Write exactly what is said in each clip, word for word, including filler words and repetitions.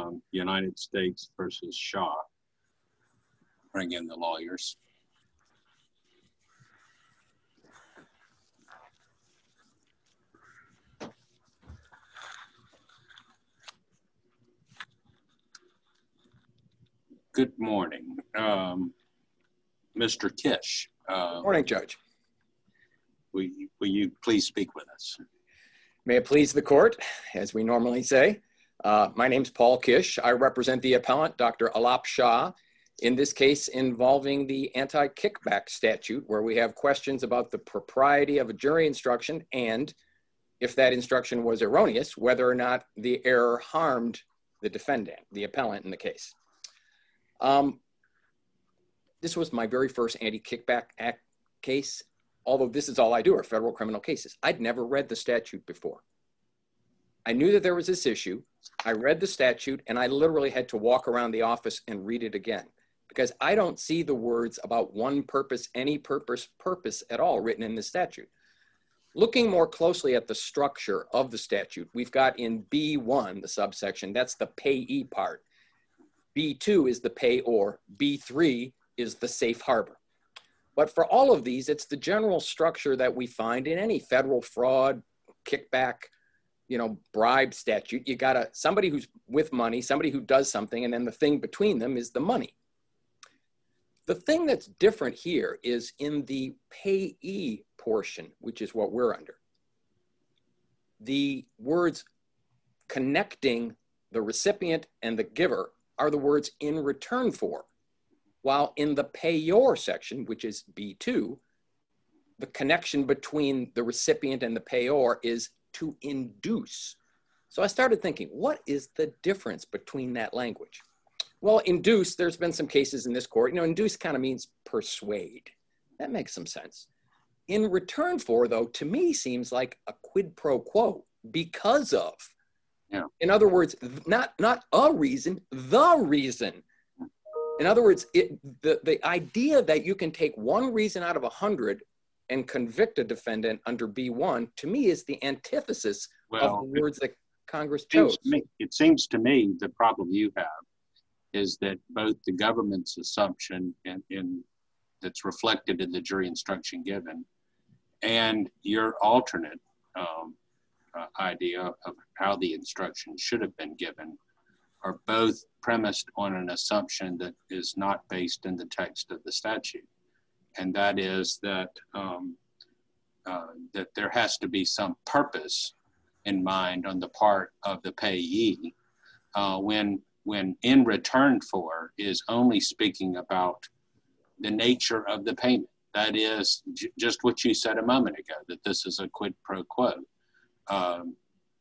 um, United States versus Shaw. Bring in the lawyers. Good morning, um, Mister Kish. Uh, Morning, Judge. Will, will you please speak with us? May it please the court, as we normally say. Uh, my name's Paul Kish. I represent the appellant, Doctor Alap Shah, in this case involving the anti-kickback statute, where we have questions about the propriety of a jury instruction and, if that instruction was erroneous, whether or not the error harmed the defendant, the appellant in the case. Um, this was my very first anti-kickback act case, although this is all I do are federal criminal cases. I'd never read the statute before. I knew that there was this issue. I read the statute and I literally had to walk around the office and read it again because I don't see the words about one purpose, any purpose, purpose at all written in the statute. Looking more closely at the structure of the statute, we've got in B one, the subsection, that's the payee part. B two is the payor, B three is the safe harbor. But for all of these, it's the general structure that we find in any federal fraud, kickback, you know, bribe statute. You got a somebody who's with money, somebody who does something, and then the thing between them is the money. The thing that's different here is in the payee portion, which is what we're under. The words connecting the recipient and the giver are the words in return for, while in the payor section, which is B two, the connection between the recipient and the payor is to induce. So I started thinking, what is the difference between that language? Well, induce, there's been some cases in this court, you know, induce kind of means persuade. That makes some sense. In return for, though, to me seems like a quid pro quo because of. Yeah. In other words, not, not a reason, the reason. In other words, it, the, the idea that you can take one reason out of a hundred and convict a defendant under B one, to me, is the antithesis well, of the words that Congress chose. It seems, me, it seems to me the problem you have is that both the government's assumption in, in, that's reflected in the jury instruction given and your alternate um, uh, idea of how the instruction should have been given are both premised on an assumption that is not based in the text of the statute. And that is that, um, uh, that there has to be some purpose in mind on the part of the payee uh, when, when in return for is only speaking about the nature of the payment. That is j- just what you said a moment ago, that this is a quid pro quo. Um,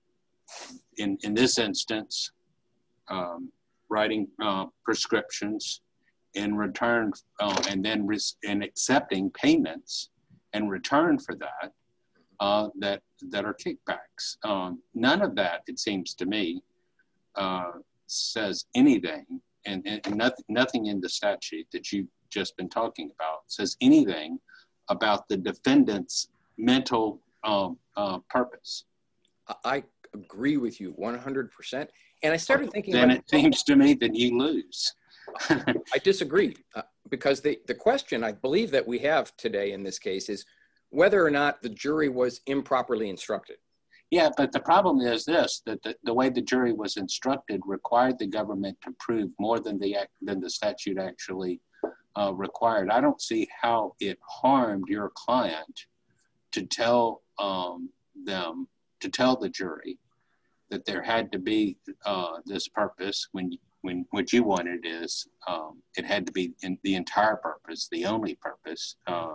in, in this instance, um, writing uh, prescriptions in return uh, and then res- and accepting payments in return for that, uh, that, that are kickbacks. Um, none of that, it seems to me, uh, says anything, and, and, and nothing, nothing in the statute that you've just been talking about says anything about the defendant's mental um, uh, purpose. I agree with you one hundred percent. And I started thinking- Then it seems to me that you lose. I disagree uh, because the, the question I believe that we have today in this case is whether or not the jury was improperly instructed. Yeah, but the problem is this, that the, the way the jury was instructed required the government to prove more than the, than the statute actually uh, required. I don't see how it harmed your client to tell um, them, to tell the jury that there had to be uh, this purpose when when what you wanted is um, it had to be in the entire purpose, the only purpose. Uh,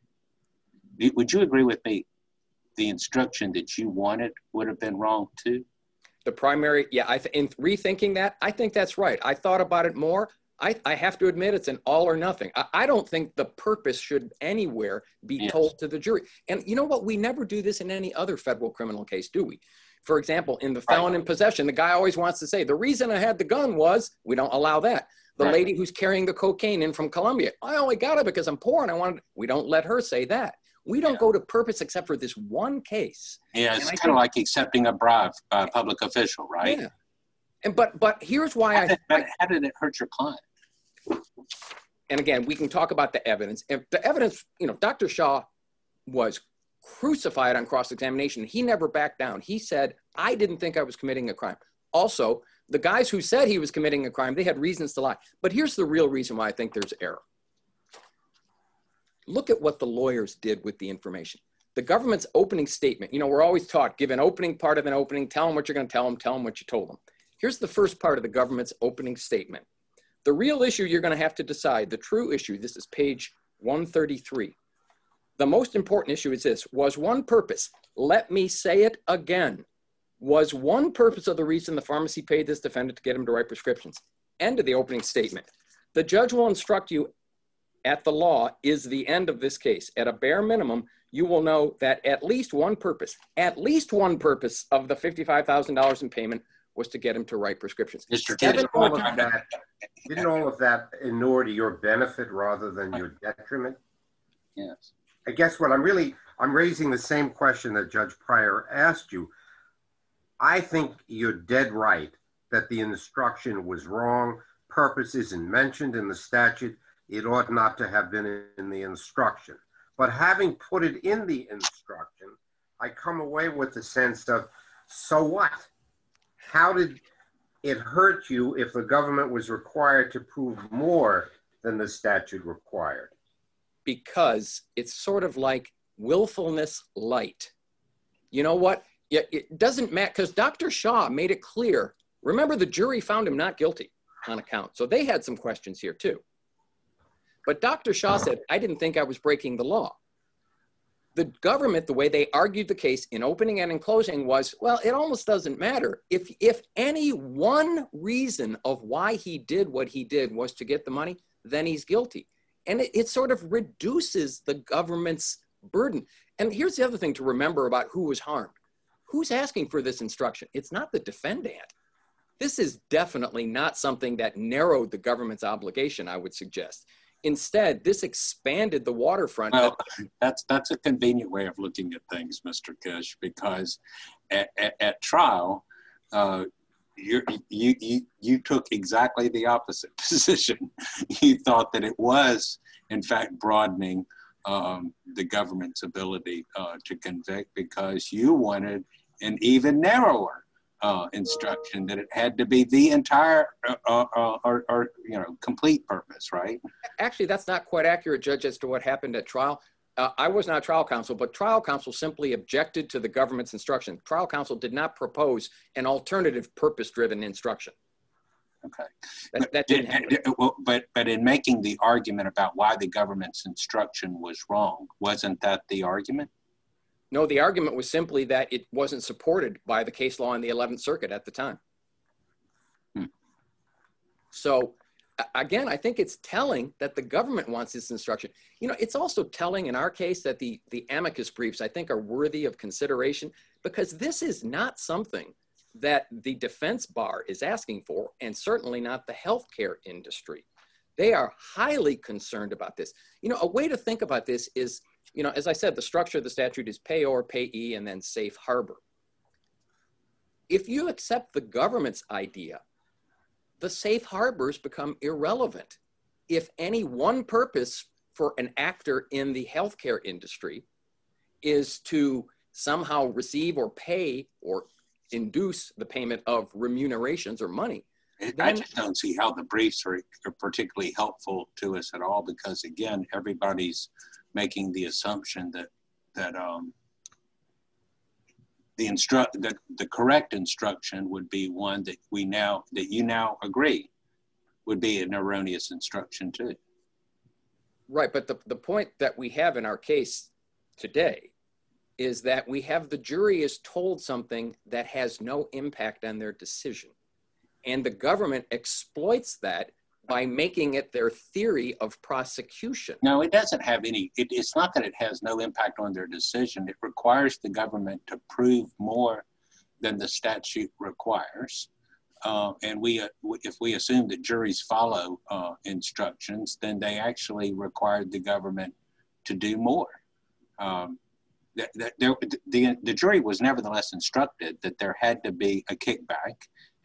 would you agree with me? The instruction that you wanted would have been wrong too? The primary, yeah, I th- in rethinking that, I think that's right. I thought about it more. I, I have to admit it's an all or nothing. I, I don't think the purpose should anywhere be yes. told to the jury. And you know what? We never do this in any other federal criminal case, do we? For example, in the felon right. in possession, the guy always wants to say, the reason I had the gun was, we don't allow that. The right. lady who's carrying the cocaine in from Colombia, I only got it because I'm poor and I wanted, we don't let her say that. We don't yeah. go to purpose except for this one case. Yeah, it's kind of like accepting a bribe by a public official, right? Yeah. And but but here's why how I, did, I how did it hurt your client? And again, we can talk about the evidence. And the evidence, you know, Doctor Shah was crucified on cross-examination. He never backed down. He said, I didn't think I was committing a crime. Also, the guys who said he was committing a crime, they had reasons to lie. But here's the real reason why I think there's error. Look at what the lawyers did with the information. The government's opening statement, you know, we're always taught, give an opening part of an opening, tell them what you're going to tell them, tell them what you told them. Here's the first part of the government's opening statement. The real issue you're going to have to decide, the true issue, this is page one thirty-three. The most important issue is this, was one purpose, let me say it again, was one purpose of the reason the pharmacy paid this defendant to get him to write prescriptions. End of the opening statement. The judge will instruct you at the law is the end of this case. At a bare minimum, you will know that at least one purpose, at least one purpose of the fifty-five thousand dollars in payment was to get him to write prescriptions. Mister Didn't all of that, didn't all of that inure to your benefit rather than your detriment? Yes. I guess what I'm really, I'm raising the same question that Judge Pryor asked you. I think you're dead right that the instruction was wrong. Purpose isn't mentioned in the statute. It ought not to have been in the instruction. But having put it in the instruction, I come away with the sense of, so what? How did it hurt you if the government was required to prove more than the statute required? Because it's sort of like willfulness light. You know what? It doesn't matter, because Doctor Shah made it clear. Remember, the jury found him not guilty on account. So they had some questions here too. But Doctor Shah said, I didn't think I was breaking the law. The government, the way they argued the case in opening and in closing was, well, it almost doesn't matter. If, if any one reason of why he did what he did was to get the money, then he's guilty. And it, it sort of reduces the government's burden. And here's the other thing to remember about who was harmed. Who's asking for this instruction? It's not the defendant. This is definitely not something that narrowed the government's obligation, I would suggest. Instead, this expanded the waterfront. Well, that's that's a convenient way of looking at things, Mister Kish, because at, at, at trial, uh, you, you you you took exactly the opposite position. You thought that it was, in fact, broadening um, the government's ability uh, to convict because you wanted an even narrower uh, instruction, that it had to be the entire uh, uh, or, or you know complete purpose, right? Actually, that's not quite accurate, Judge, as to what happened at trial. Uh, I was not trial counsel, but trial counsel simply objected to the government's instruction. Trial counsel did not propose an alternative purpose-driven instruction. Okay. That, that did, didn't did, well, but but in making the argument about why the government's instruction was wrong, wasn't that the argument? No, the argument was simply that it wasn't supported by the case law in the eleventh Circuit at the time. Hmm. So, again, I think it's telling that the government wants this instruction. You know, it's also telling in our case that the, the amicus briefs, I think, are worthy of consideration, because this is not something that the defense bar is asking for, and certainly not the healthcare industry. They are highly concerned about this. You know, a way to think about this is, you know, as I said, the structure of the statute is payor, payee, and then safe harbor. If you accept the government's idea, the safe harbors become irrelevant. If any one purpose for an actor in the healthcare industry is to somehow receive or pay or induce the payment of remunerations or money, I then, just don't see how the briefs are, are particularly helpful to us at all, because again, everybody's making the assumption that that um, the instruct that the correct instruction would be one that we now that you now agree would be an erroneous instruction too. right, but the, the point that we have in our case today is that we have the jury is told something that has no impact on their decision. And the government exploits that by making it their theory of prosecution. No, it doesn't have any, it, it's not that it has no impact on their decision. It requires the government to prove more than the statute requires. Uh, and we, uh, if we assume that juries follow uh, instructions, then they actually required the government to do more. Um, that, that there, the, the jury was nevertheless instructed that there had to be a kickback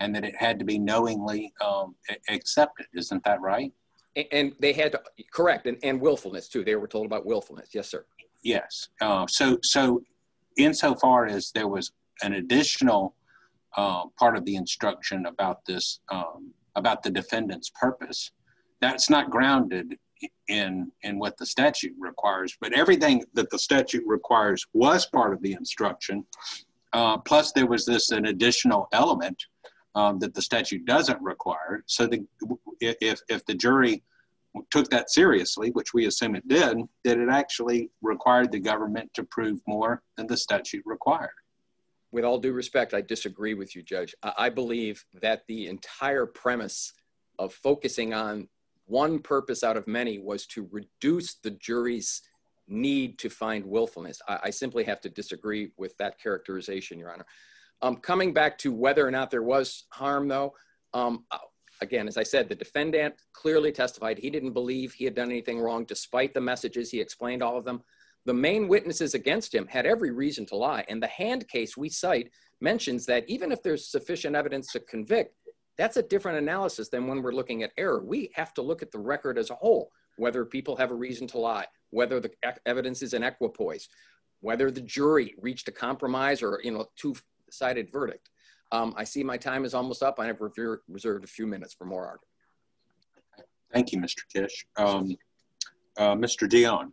and that it had to be knowingly um, accepted. Isn't that right? And they had to, correct, and, and willfulness too. They were told about willfulness. Yes, sir. Yes. Uh, so, so insofar as there was an additional uh, part of the instruction about this, um, about the defendant's purpose, that's not grounded in in what the statute requires. But everything that the statute requires was part of the instruction. Uh, plus, there was this an additional element um, that the statute doesn't require. So, the, if if the jury took that seriously, which we assume it did, that it actually required the government to prove more than the statute required. With all due respect, I disagree with you, Judge. I believe that the entire premise of focusing on one purpose out of many was to reduce the jury's need to find willfulness. I, I simply have to disagree with that characterization, Your Honor. Um, coming back to whether or not there was harm, though, um, again, as I said, the defendant clearly testified he didn't believe he had done anything wrong, despite the messages. He explained all of them. The main witnesses against him had every reason to lie. And the Hand case we cite mentions that even if there's sufficient evidence to convict, that's a different analysis than when we're looking at error. We have to look at the record as a whole, whether people have a reason to lie, whether the evidence is in equipoise, whether the jury reached a compromise or, you know, two-sided verdict. Um, I see my time is almost up. I have reserved a few minutes for more argument. Thank you, Mister Kish. Um, uh, Mister Dion,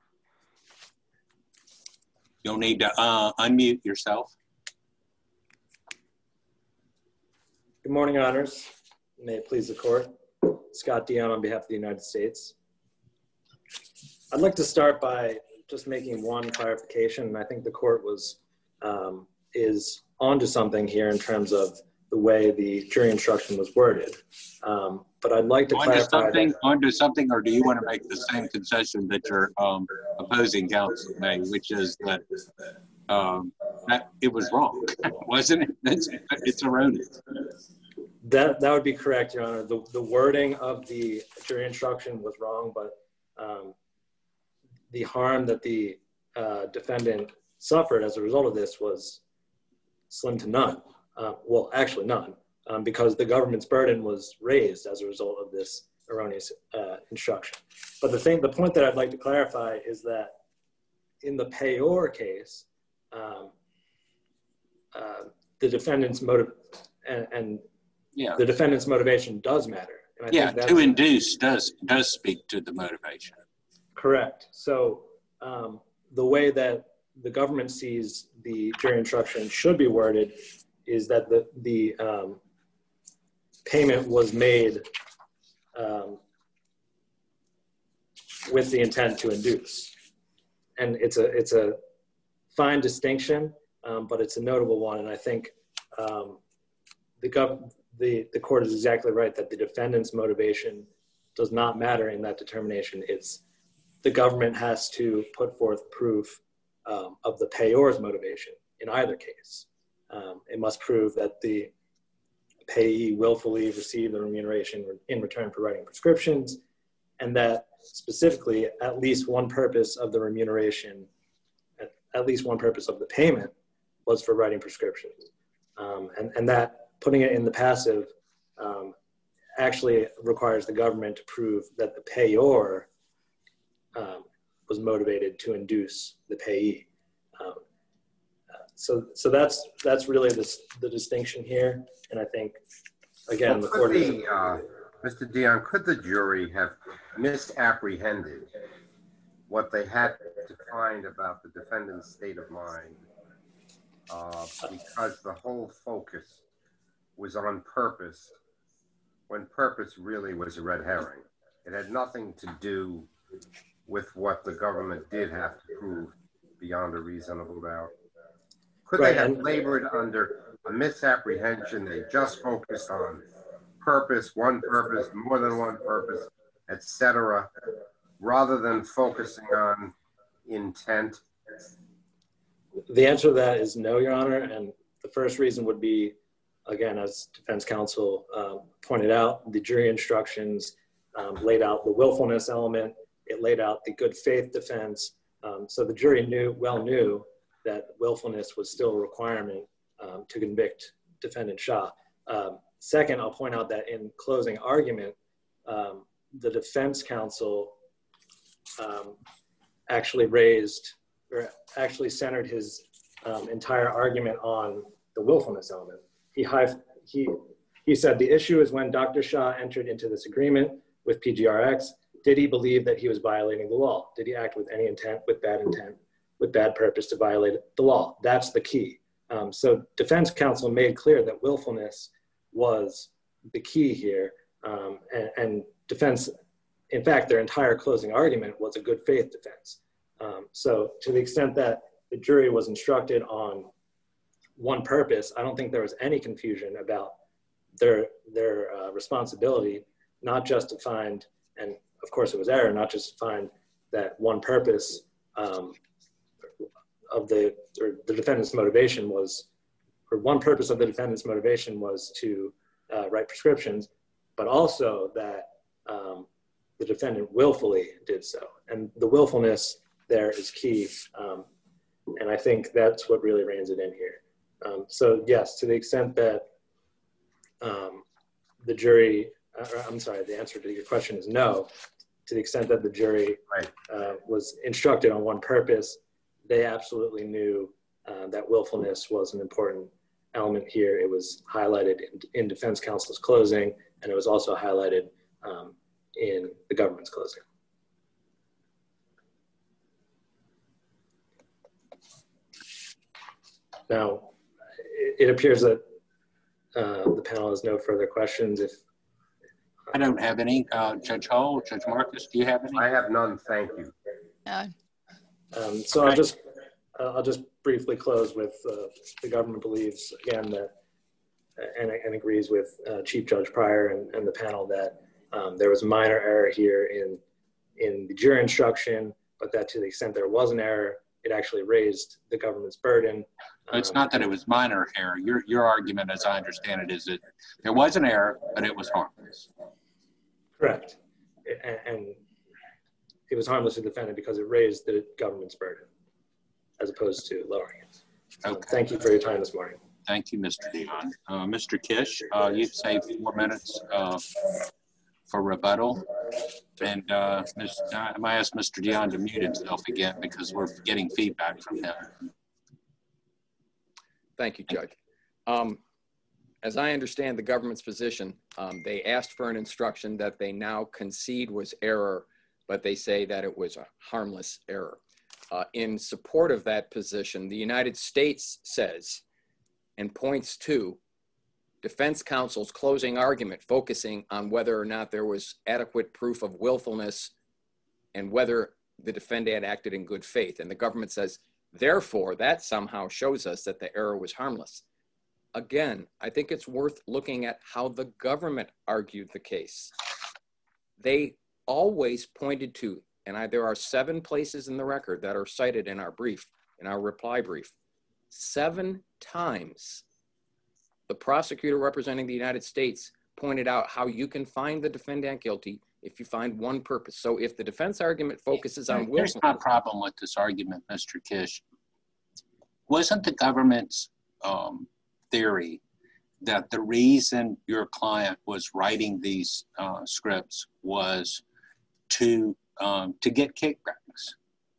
you'll need to uh, unmute yourself. Good morning, Your Honors. May it please the court. Scott Dion on behalf of the United States. I'd like to start by just making one clarification, and I think the court was um, is onto something here in terms of the way the jury instruction was worded. Um, but I'd like to onto clarify something, that, onto something, or do you want to make the same concession that your um, opposing counsel made, which is that um, that it was wrong, wasn't it? It's, it's erroneous. that that would be correct, Your Honor. The the wording of the jury instruction was wrong, but um, the harm that the uh, defendant suffered as a result of this was slim to none. Uh, well, actually none, um, because the government's burden was raised as a result of this erroneous uh, instruction. But the thing, the point that I'd like to clarify is that in the payor case, um, uh, the defendant's motive and, and yeah. the defendant's motivation does matter. And I yeah, think to induce does does speak to the motivation. Correct. So um, the way that the government sees the jury instruction should be worded is that the, the um, payment was made um, with the intent to induce. And it's a, it's a fine distinction, um, but it's a notable one. And I think um, the, gov the, the court is exactly right that the defendant's motivation does not matter in that determination. It's the government has to put forth proof um, of the payor's motivation in either case. Um, it must prove that the payee willfully received the remuneration in return for writing prescriptions, and that specifically at least one purpose of the remuneration, at, at least one purpose of the payment was for writing prescriptions. Um, and, and that, putting it in the passive, um, actually requires the government to prove that the payor um, was motivated to induce the payee. Um, uh, so, so that's that's really the the distinction here, and I think again well, the court. The, uh, Mister Dion, could the jury have misapprehended what they had to find about the defendant's state of mind uh, because the whole focus was on purpose, when purpose really was a red herring? It had nothing to do with what the government did have to prove beyond a reasonable doubt. Could Right, they have and- labored under a misapprehension? They just focused on purpose, one purpose, more than one purpose, et cetera, rather than focusing on intent? The answer to that is no, Your Honor. And the first reason would be, again, as defense counsel um, pointed out, the jury instructions um, laid out the willfulness element. It laid out the good faith defense. Um, so the jury knew, well knew that willfulness was still a requirement um, to convict defendant Shah. Um, second, I'll point out that in closing argument, um, the defense counsel um, actually raised, or actually centered his um, entire argument on the willfulness element. He, he, he said the issue is when Doctor Shah entered into this agreement with P G R X, did he believe that he was violating the law? Did he act with any intent, with bad intent, with bad purpose to violate the law? That's the key. Um, so defense counsel made clear that willfulness was the key here. Um, and, and defense, in fact, their entire closing argument was a good faith defense. Um, so to the extent that the jury was instructed on one purpose, I don't think there was any confusion about their, their uh, responsibility, not just to find, and of course it was error, not just to find that one purpose um, of the, or the defendant's motivation was, or one purpose of the defendant's motivation was to uh, write prescriptions, but also that um, the defendant willfully did so. And the willfulness there is key. Um, and I think that's what really reins it in here. Um, so yes, to the extent that um, the jury, uh, I'm sorry, the answer to your question is no. To the extent that the jury right. uh, was instructed on one purpose, they absolutely knew uh, that willfulness was an important element here. It was highlighted in, in defense counsel's closing, and it was also highlighted um, in the government's closing. Now, it, it appears that uh, the panel has no further questions. If I don't have any. Uh, Judge Hall, Judge Marcus, do you have any? I have none, thank you. No. Um, so I'll just uh, I'll just briefly close with uh, the government believes again that and, and agrees with uh, Chief Judge Pryor and, and the panel that um, there was a minor error here in in the jury instruction, but that to the extent there was an error, it actually raised the government's burden. Um, It's not that it was minor error. Your your argument, as I understand it, is that there was an error, but it was harmless. Correct, and, and it was harmless to the defendant because it raised the government's burden as opposed to lowering it. So Okay. thank you for your time this morning. Thank you, Mister Dion. Uh, Mister Kish, uh, you've saved four minutes uh, for rebuttal. And uh, Miz, I might ask Mister Dion to mute himself again because we're getting feedback from him. Thank you, Judge. Um, as I understand the government's position, um, they asked for an instruction that they now concede was error, but they say that it was a harmless error. Uh, in support of that position, the United States says and points to defense counsel's closing argument focusing on whether or not there was adequate proof of willfulness and whether the defendant acted in good faith. And the government says, therefore, that somehow shows us that the error was harmless. Again, I think it's worth looking at how the government argued the case. They always pointed to, and I, there are seven places in the record that are cited in our brief, in our reply brief, seven times the prosecutor representing the United States pointed out how you can find the defendant guilty if you find one purpose. So if the defense argument focuses on willfulness. Here's my problem with this argument, Mister Kish. Wasn't the government's um, theory that the reason your client was writing these uh, scripts was to um, to get kickbacks?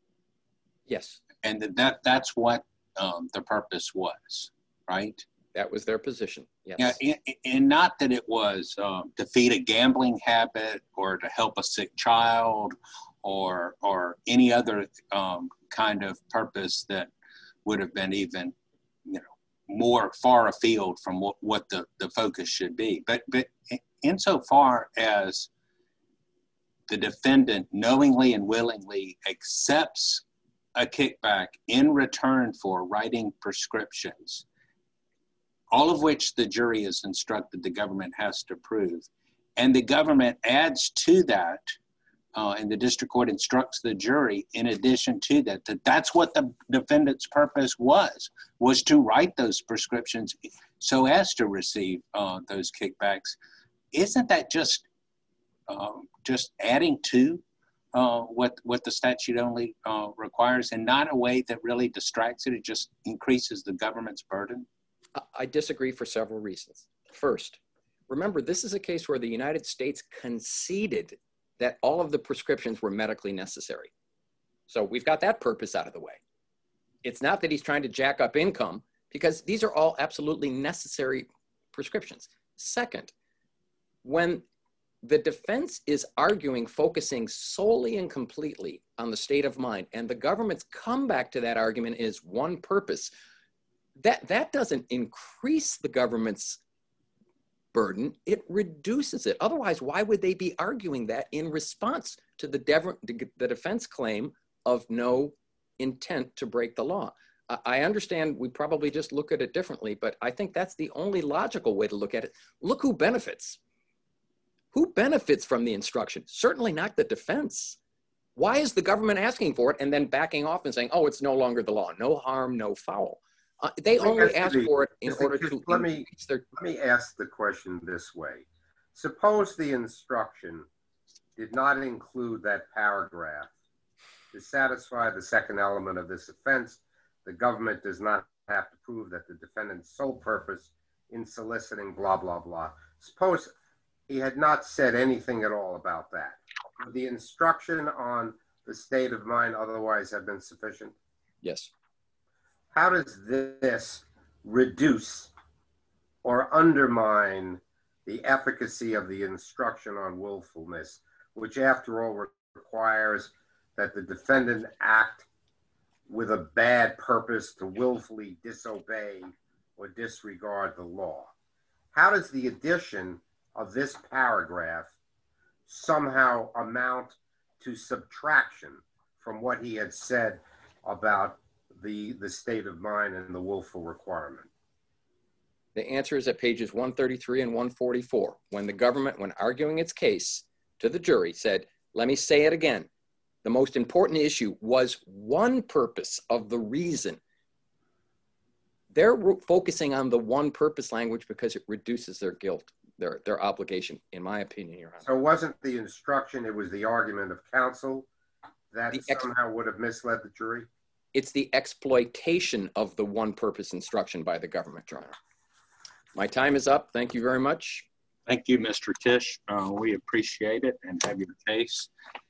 Yes. And that, that that's what um, the purpose was, right? That was their position, yes. Yeah, and, and not that it was um, to feed a gambling habit or to help a sick child or or any other um, kind of purpose that would have been even, you know, more far afield from what, what the, the focus should be. But but insofar as the defendant knowingly and willingly accepts a kickback in return for writing prescriptions, all of which the jury is instructed the government has to prove. And the government adds to that, uh, and the district court instructs the jury in addition to that, that that's what the defendant's purpose was, was to write those prescriptions so as to receive uh, those kickbacks. Isn't that just uh, just adding to uh, what, what the statute only uh, requires, and not a way that really distracts it? It just increases the government's burden? I disagree for several reasons. First, remember, this is a case where the United States conceded that all of the prescriptions were medically necessary. So we've got that purpose out of the way. It's not that he's trying to jack up income, because these are all absolutely necessary prescriptions. Second, when the defense is arguing, focusing solely and completely on the state of mind, and the government's comeback to that argument is one purpose, that, that doesn't increase the government's burden, it reduces it. Otherwise, why would they be arguing that in response to the, dev the defense claim of no intent to break the law? I understand we probably just look at it differently, but I think that's the only logical way to look at it. Look who benefits. Who benefits from the instruction? Certainly not the defense. Why is the government asking for it and then backing off and saying, oh, it's no longer the law, no harm, no foul? Uh, they only ask the, for it in order just, to let me, their... let me ask the question this way. Suppose the instruction did not include that paragraph. To satisfy the second element of this offense, the government does not have to prove that the defendant's sole purpose in soliciting blah, blah, blah. Suppose he had not said anything at all about that. Would the instruction on the state of mind otherwise have been sufficient? Yes. How does this reduce or undermine the efficacy of the instruction on willfulness, which after all requires that the defendant act with a bad purpose to willfully disobey or disregard the law? How does the addition of this paragraph somehow amount to subtraction from what he had said about the, the state of mind and the willful requirement? The answer is at pages one thirty-three and one forty-four, when the government, when arguing its case to the jury, said, let me say it again, the most important issue was one purpose of the reason. They're focusing on the one purpose language because it reduces their guilt, their, their obligation, in my opinion, Your Honor. So it wasn't the instruction, it was the argument of counsel that The somehow would have misled the jury? It's the exploitation of the one purpose instruction by the government, Your Honor. My time is up. Thank you very much. Thank you, Mister Kish. Uh, we appreciate it and have your case.